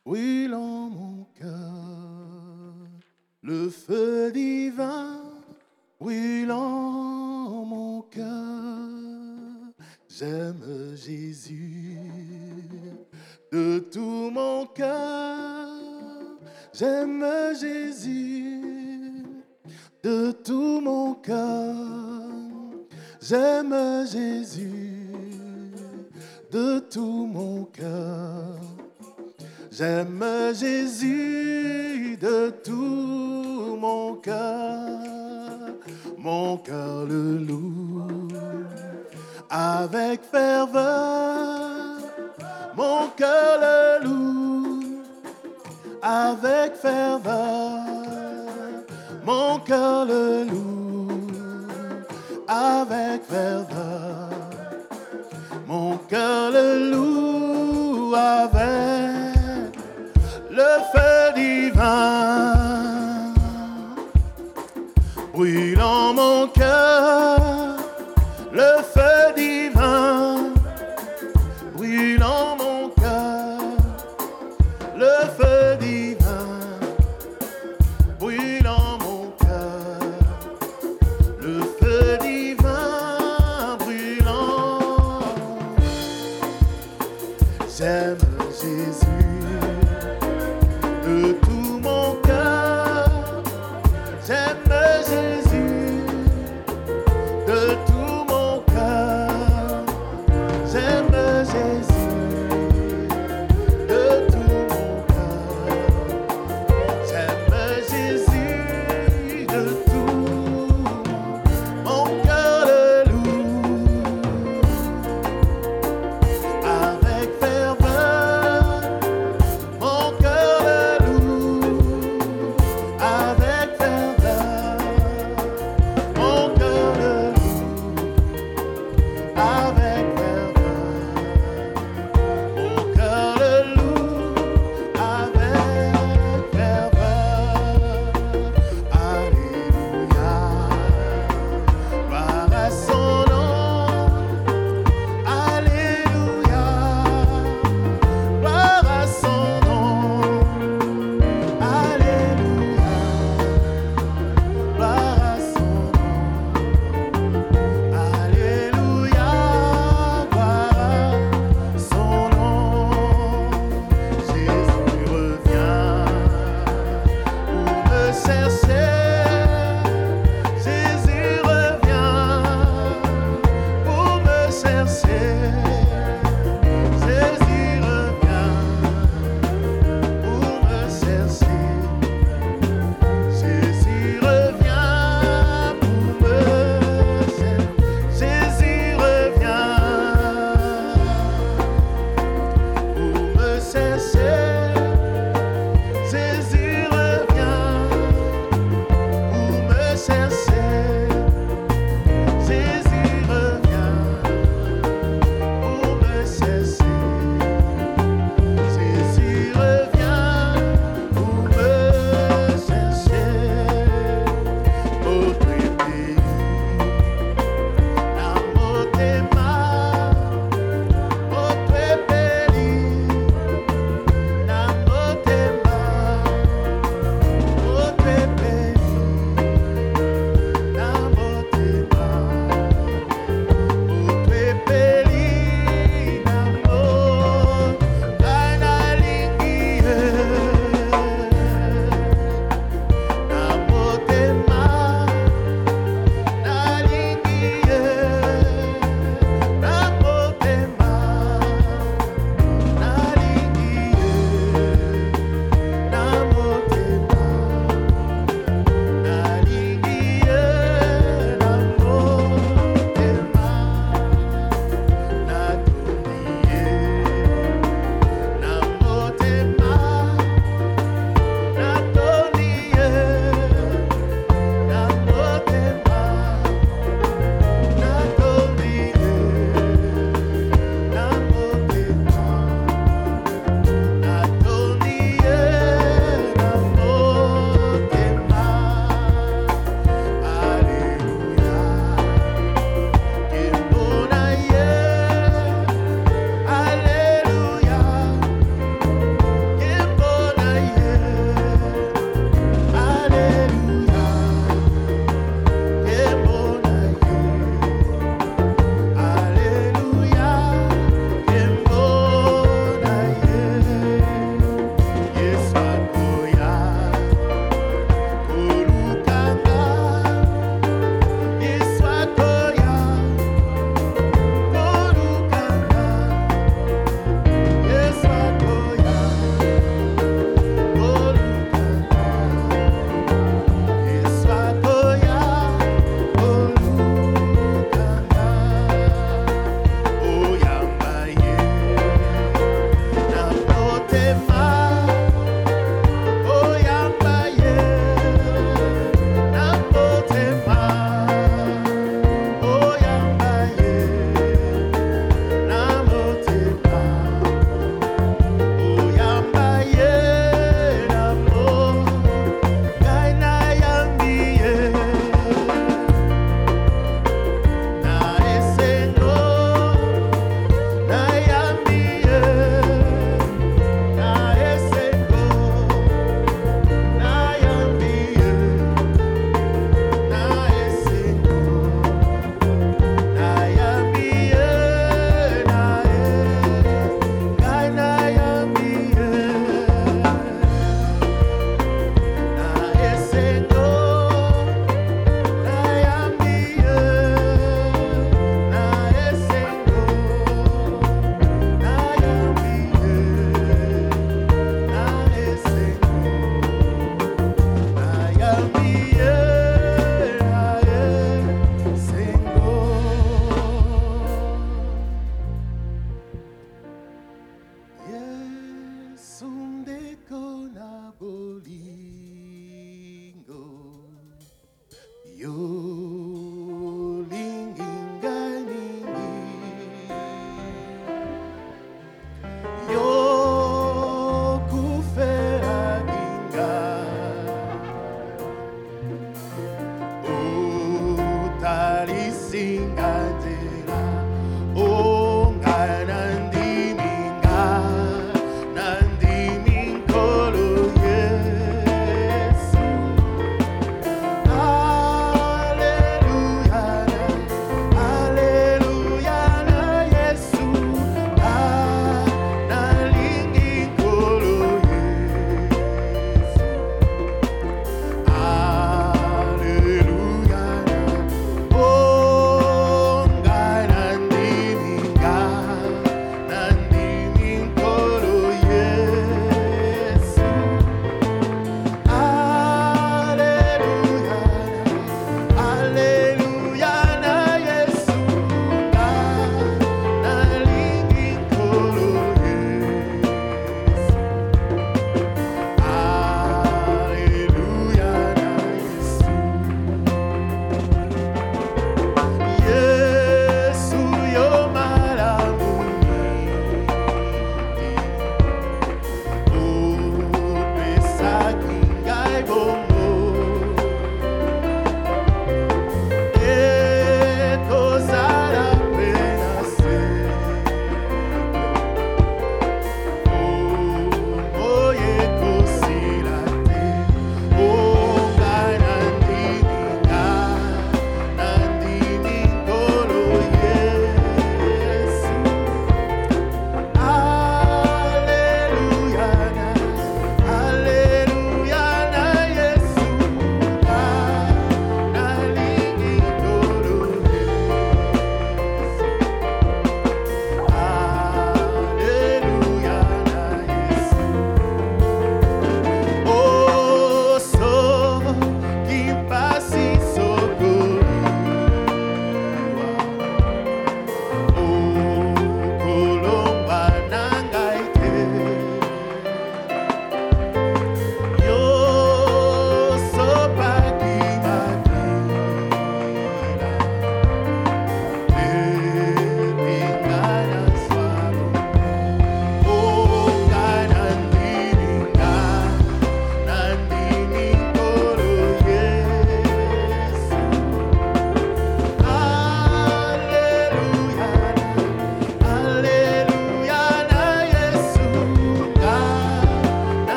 brûle en mon cœur. Le feu divin brûle en mon cœur. J'aime Jésus de tout mon cœur. J'aime Jésus de tout mon cœur. J'aime Jésus de tout mon cœur. J'aime Jésus de tout mon cœur. Mon cœur le loue avec ferveur. Mon cœur le loue avec ferveur. Mon cœur le loue avec ferveur. Mon cœur le loue avec le feu divin. Brûlant mon cœur, le feu divin. Brûlant mon cœur, le feu divin. Brûlant mon cœur, le feu divin brûlant. J'aime Jésus de tout mon cœur. J'aime Jésus de tout mon cœur. J'aime Jésus de tout mon cœur. J'aime Jésus de tout mon cœur le loue avec ferveur. Mon cœur le loue avec ferveur.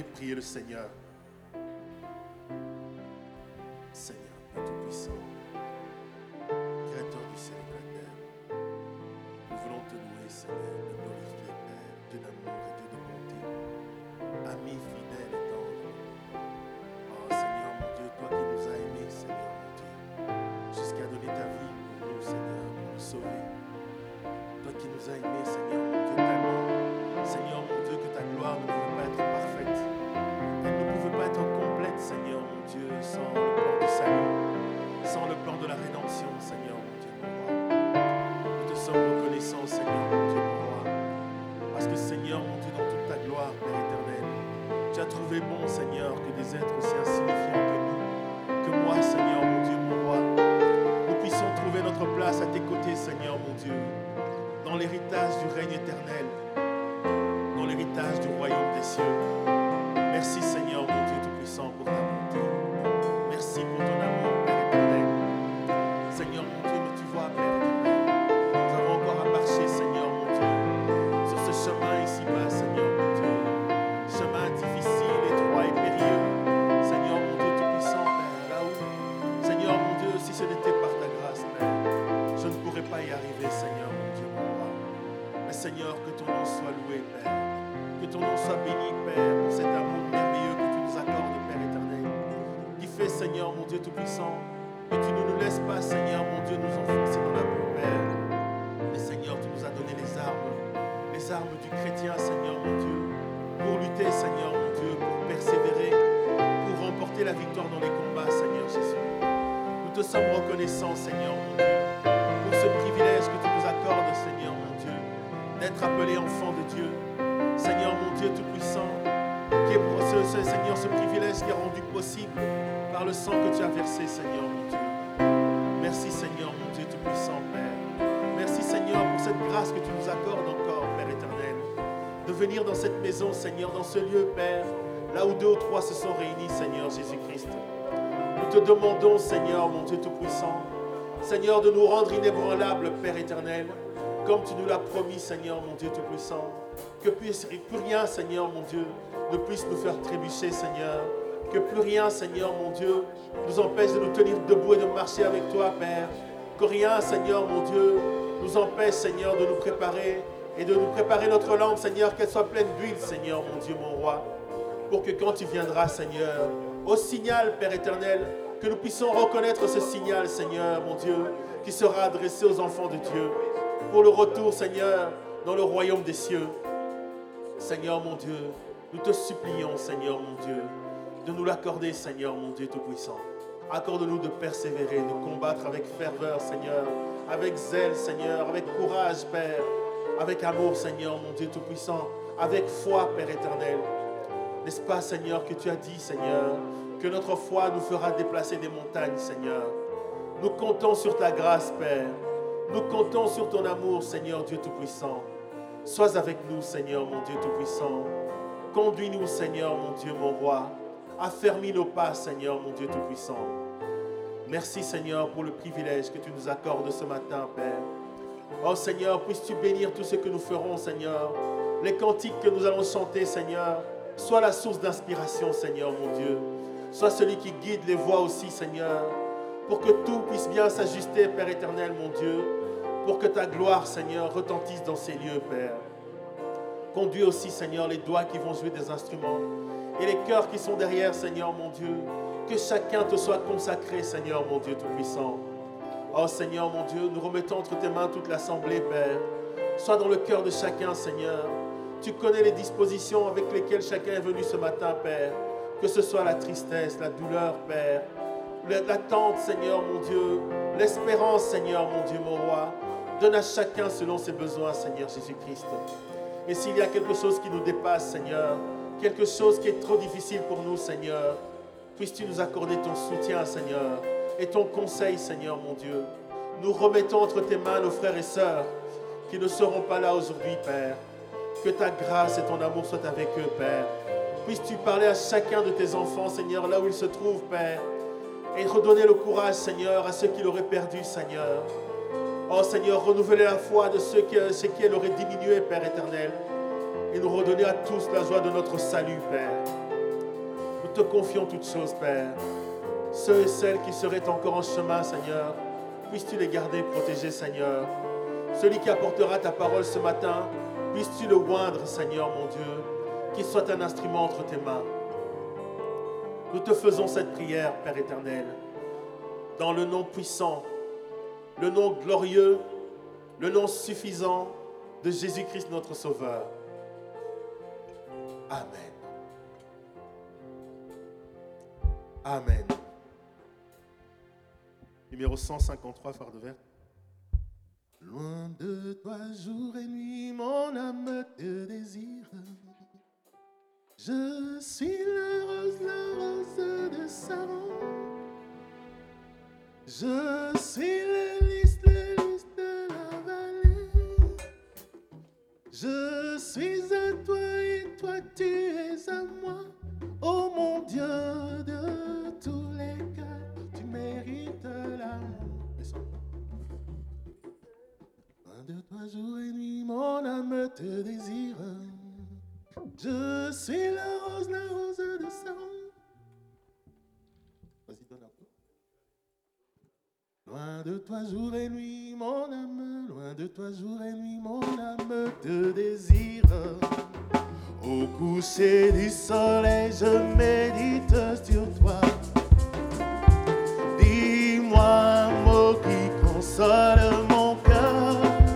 aller prier le Seigneur. Seigneur, Dieu Tout-Puissant, Créateur du ciel et de la terre, nous voulons te louer, Seigneur, te glorifier, Père, Dieu d'amour et Dieu de bonté, ami fidèle et tendre. Oh Seigneur, mon Dieu, toi qui nous as aimés, Seigneur, mon Dieu, jusqu'à donner ta vie pour nous, Seigneur, pour nous sauver. Toi qui nous as aimés, Seigneur, mon Dieu, tellement, Seigneur, mon Dieu, que ta gloire ne pouvait pas être parfaite. Elle ne pouvait pas être complète, Seigneur, mon Dieu, sans le plan du salut, sans le plan de la rédemption, Seigneur, mon Dieu, mon roi. Nous te sommes reconnaissants, Seigneur, mon Dieu, mon roi, parce que, Seigneur, mon Dieu, dans toute ta gloire, Père éternel, tu as trouvé bon, Seigneur, que des êtres aussi insignifiants que nous, que moi, Seigneur, mon Dieu, mon roi, nous puissions trouver notre place à tes côtés, Seigneur, mon Dieu, dans l'héritage du règne éternel, dans l'héritage du royaume des cieux. Merci, Seigneur, mon Dieu Tout-Puissant, pour ta bonté. Merci pour ton amour, Père éternel. Seigneur, mon Dieu, mais tu vois, Père éternel, nous avons encore à marcher, Seigneur, mon Dieu, sur ce chemin ici-bas, Seigneur, mon Dieu. Chemin difficile, étroit et périlleux. Seigneur, mon Dieu Tout-Puissant, Père, là où, Seigneur, mon Dieu, si ce n'était par ta grâce, Père, je ne pourrais pas y arriver, Seigneur, mon Dieu, mon roi. Mais Seigneur, que ton nom soit loué, Père. Que ton nom soit béni, Père, pour cet amour merveilleux que tu nous accordes, Père éternel. Qui fait, Seigneur, mon Dieu Tout-Puissant, que tu ne nous laisses pas, Seigneur, mon Dieu, nous enfoncer dans la boue, Père. Mais Seigneur, tu nous as donné les armes du chrétien, Seigneur, mon Dieu, pour lutter, Seigneur, mon Dieu, pour persévérer, pour remporter la victoire dans les combats, Seigneur Jésus. Nous te sommes reconnaissants, Seigneur, mon Dieu, pour ce privilège que tu nous accordes, Seigneur, mon Dieu, d'être appelé enfant de Dieu. Seigneur, mon Dieu Tout-Puissant, qui est pour Seigneur, ce privilège qui est rendu possible par le sang que tu as versé, Seigneur, mon Dieu. Merci, Seigneur, mon Dieu Tout-Puissant, Père. Merci, Seigneur, pour cette grâce que tu nous accordes encore, Père éternel, de venir dans cette maison, Seigneur, dans ce lieu, Père, là où 2 ou 3 se sont réunis, Seigneur Jésus-Christ. Nous te demandons, Seigneur, mon Dieu Tout-Puissant, Seigneur, de nous rendre inébranlables, Père éternel, comme tu nous l'as promis, Seigneur, mon Dieu Tout-Puissant, que plus rien, Seigneur, mon Dieu, ne puisse nous faire trébucher, Seigneur, que plus rien, Seigneur, mon Dieu, nous empêche de nous tenir debout et de marcher avec toi, Père, que rien, Seigneur, mon Dieu, nous empêche, Seigneur, de nous préparer et de nous préparer notre langue, Seigneur, qu'elle soit pleine d'huile, Seigneur, mon Dieu, mon roi, pour que quand tu viendras, Seigneur, au signal, Père éternel, que nous puissions reconnaître ce signal, Seigneur, mon Dieu, qui sera adressé aux enfants de Dieu, pour le retour, Seigneur, dans le royaume des cieux. Seigneur, mon Dieu, nous te supplions, Seigneur, mon Dieu, de nous l'accorder, Seigneur, mon Dieu Tout-Puissant. Accorde-nous de persévérer, de combattre avec ferveur, Seigneur, avec zèle, Seigneur, avec courage, Père, avec amour, Seigneur, mon Dieu Tout-Puissant, avec foi, Père éternel. N'est-ce pas, Seigneur, que tu as dit, Seigneur, que notre foi nous fera déplacer des montagnes, Seigneur. Nous comptons sur ta grâce, Père. Nous comptons sur ton amour, Seigneur, Dieu Tout-Puissant. Sois avec nous, Seigneur, mon Dieu Tout-Puissant. Conduis-nous, Seigneur, mon Dieu, mon roi. Affermis nos pas, Seigneur, mon Dieu Tout-Puissant. Merci, Seigneur, pour le privilège que tu nous accordes ce matin, Père. Oh, Seigneur, puisses-tu bénir tout ce que nous ferons, Seigneur. Les cantiques que nous allons chanter, Seigneur. Sois la source d'inspiration, Seigneur, mon Dieu. Sois celui qui guide les voies aussi, Seigneur. Pour que tout puisse bien s'ajuster, Père éternel, mon Dieu. Pour que ta gloire, Seigneur, retentisse dans ces lieux, Père. Conduis aussi, Seigneur, les doigts qui vont jouer des instruments et les cœurs qui sont derrière, Seigneur, mon Dieu. Que chacun te soit consacré, Seigneur, mon Dieu Tout-Puissant. Oh, Seigneur, mon Dieu, nous remettons entre tes mains toute l'assemblée, Père. Sois dans le cœur de chacun, Seigneur. Tu connais les dispositions avec lesquelles chacun est venu ce matin, Père. Que ce soit la tristesse, la douleur, Père. L'attente, Seigneur, mon Dieu. L'espérance, Seigneur, mon Dieu, mon roi. Donne à chacun selon ses besoins, Seigneur Jésus-Christ. Et s'il y a quelque chose qui nous dépasse, Seigneur, quelque chose qui est trop difficile pour nous, Seigneur, puisses-tu nous accorder ton soutien, Seigneur, et ton conseil, Seigneur, mon Dieu. Nous remettons entre tes mains nos frères et sœurs qui ne seront pas là aujourd'hui, Père. Que ta grâce et ton amour soient avec eux, Père. Puisses-tu parler à chacun de tes enfants, Seigneur, là où ils se trouvent, Père, et redonner le courage, Seigneur, à ceux qui l'auraient perdu, Seigneur. Oh, Seigneur, renouveler la foi de ceux qui l'auraient diminué, Père éternel, et nous redonner à tous la joie de notre salut, Père. te confions toutes choses, Père. Ceux et celles qui seraient encore en chemin, Seigneur, puisses-tu les garder, protéger, Seigneur. Celui qui apportera ta parole ce matin, puisses-tu le oindre, Seigneur, mon Dieu, qu'il soit un instrument entre tes mains. Nous te faisons cette prière, Père éternel, dans le nom puissant, le nom glorieux, le nom suffisant de Jésus-Christ, notre Sauveur. Amen. Amen. Numéro 153, fardeau vert. Loin de toi, jour et nuit, mon âme te désire. Je suis la rose de Saron. Je suis le lys de la vallée. Je suis à toi et toi tu es à moi. Oh mon Dieu de tous les cœurs, tu mérites l'amour. Loin de toi jour et nuit, mon âme te désire. Je suis la rose de Saron. Vas-y, donne un peu. Loin de toi jour et nuit, mon âme, loin de toi jour et nuit, mon âme te désire. Au coucher du soleil, je médite sur toi. Dis-moi un mot qui console mon cœur.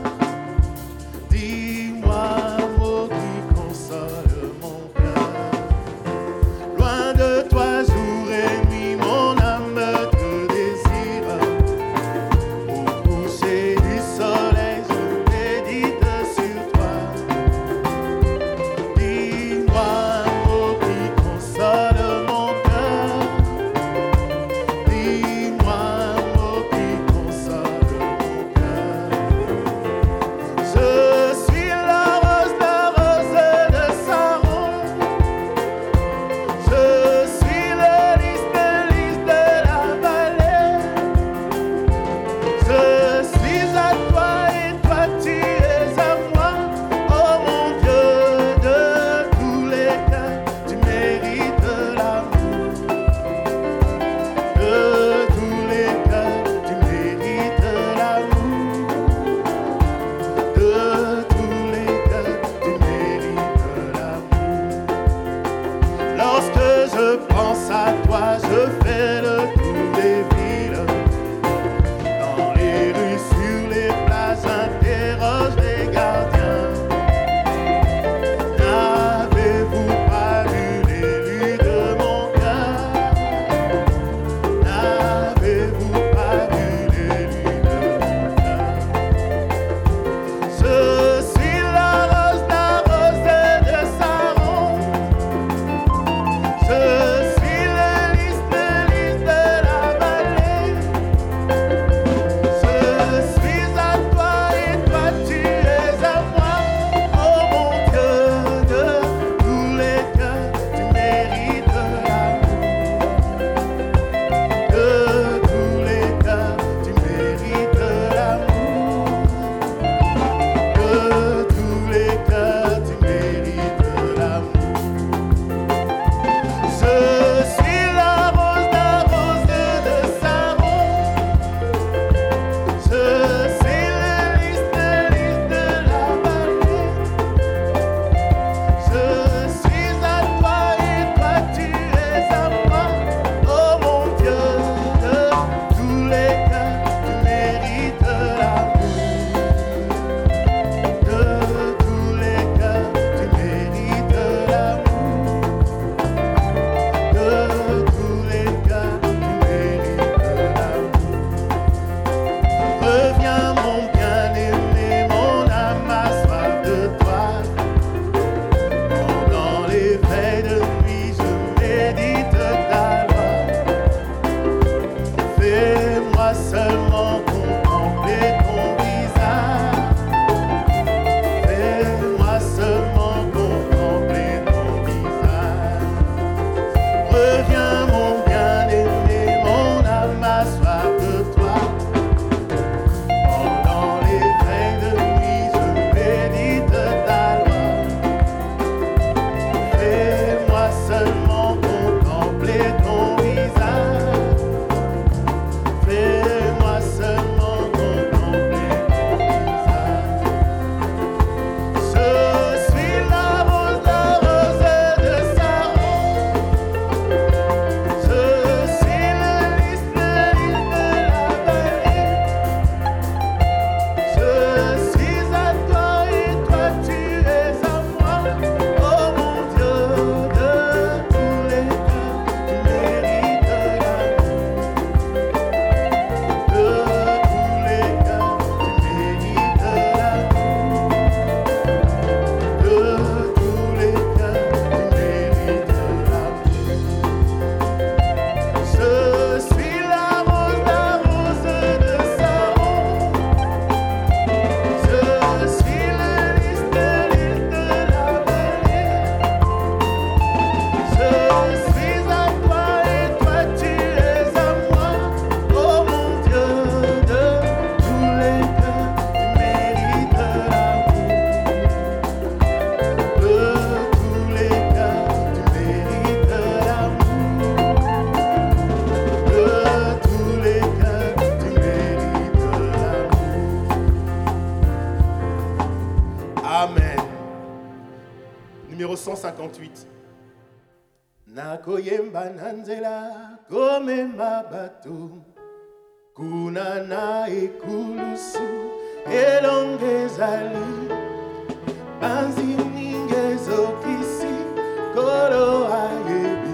Dis-moi un mot qui console mon cœur. Loin de toi, jour et nuit, mon âme te désire. Au coucher du soleil, je médite sur toi. Dis-moi un mot qui console mon cœur. Numéro 158. Nakoyemba nanzela komema bato kunana ekulusu elongezali banziningezokisi kolo ayebi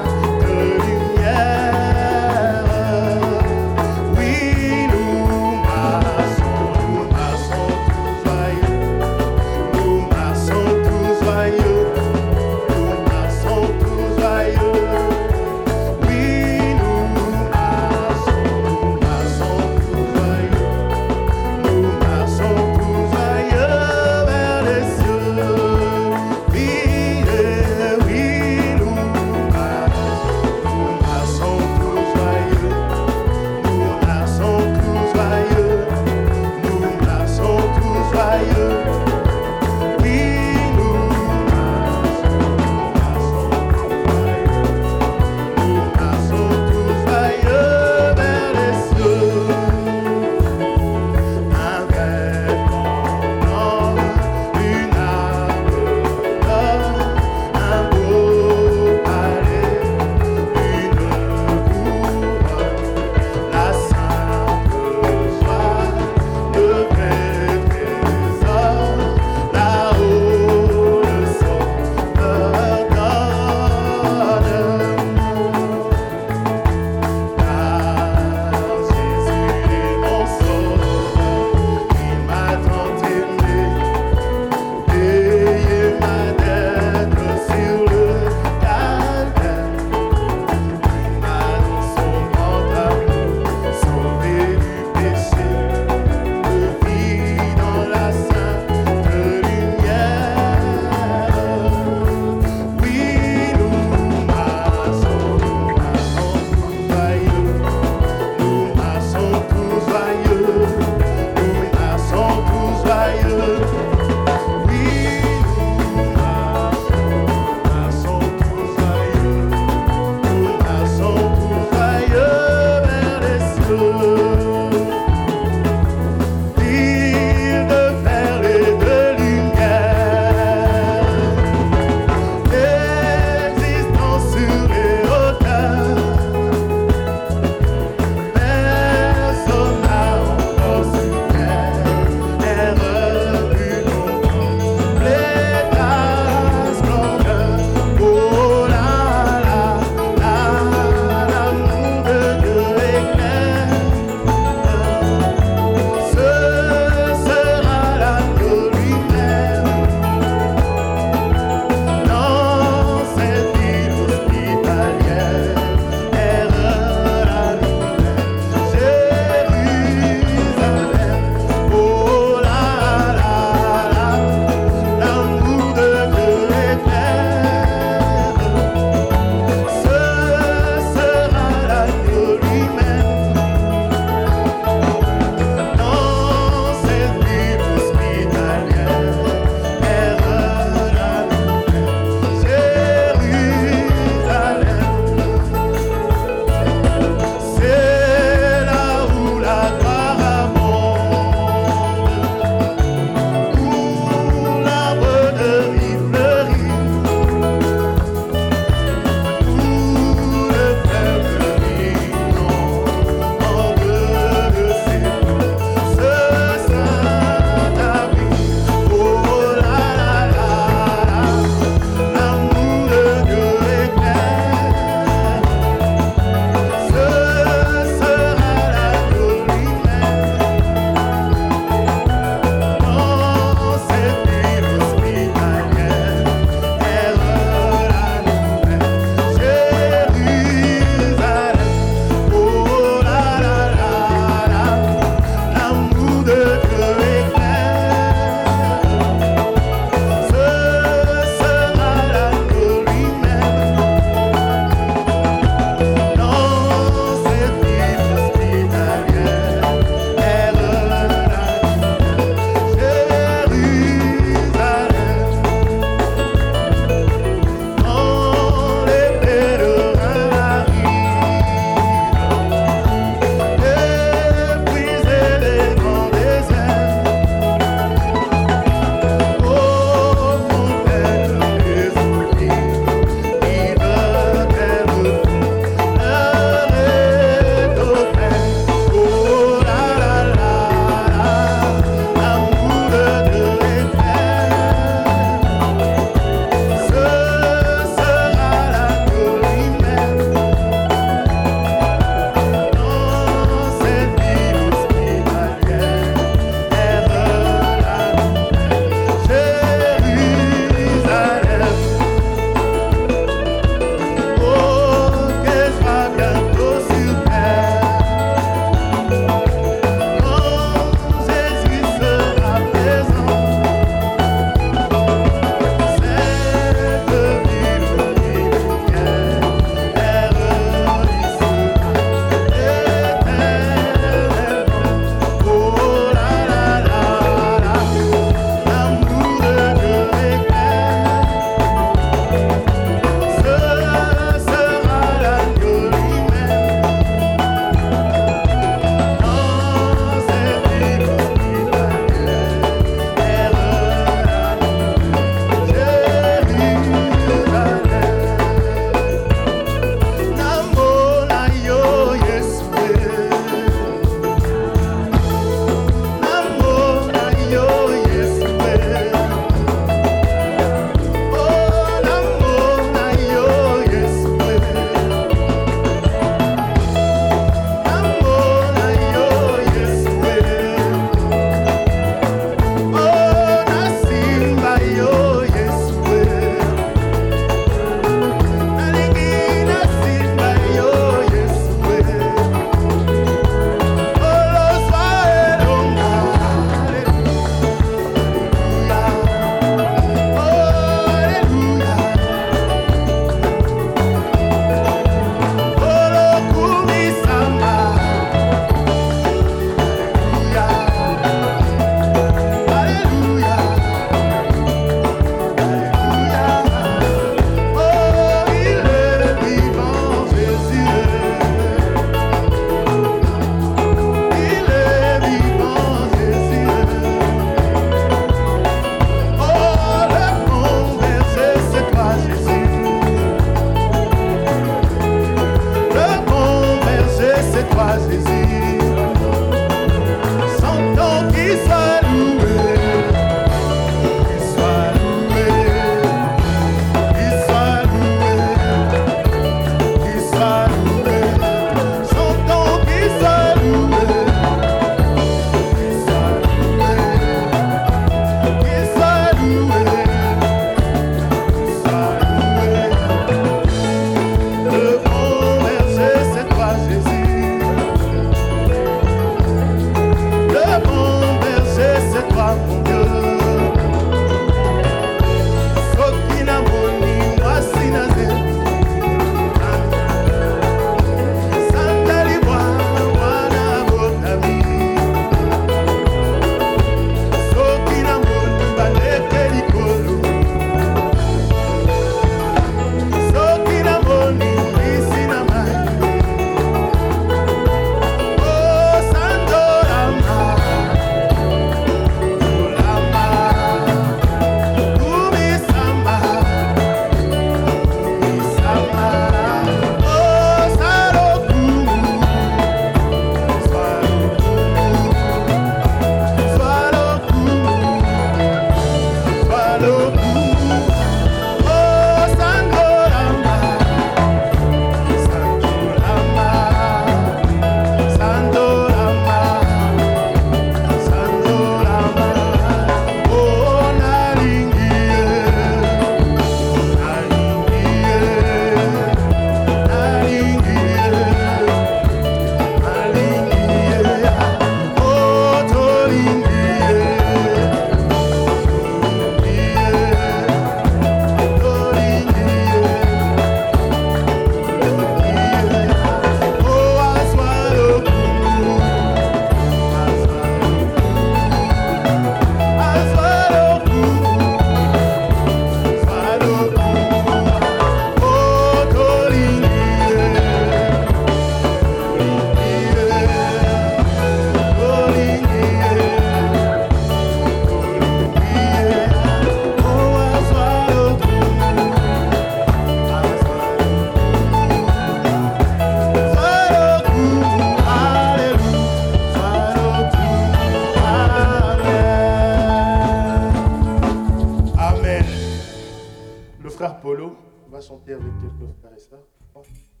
Polo va chanter avec quelques frères et sœurs.